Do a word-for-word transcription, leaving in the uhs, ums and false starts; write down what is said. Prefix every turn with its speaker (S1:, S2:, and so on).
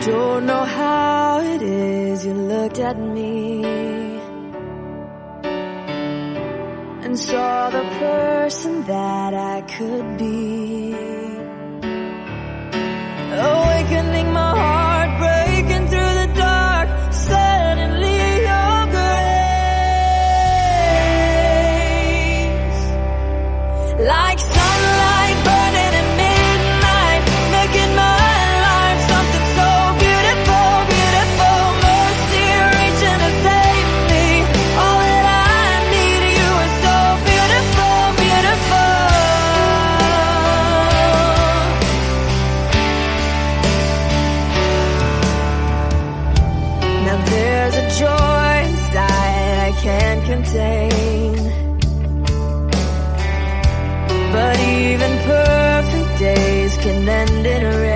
S1: don't know how it is you looked at me and saw the person that I could be. Awakening my heart, breaking through the dark, suddenly your grace, like sunlight burning at midnight, making my life something so beautiful, beautiful. Mercy reaching to save me, all that I need, you are so beautiful, beautiful. Now there's a joy inside I can't contain, but even perfect days can end in rain.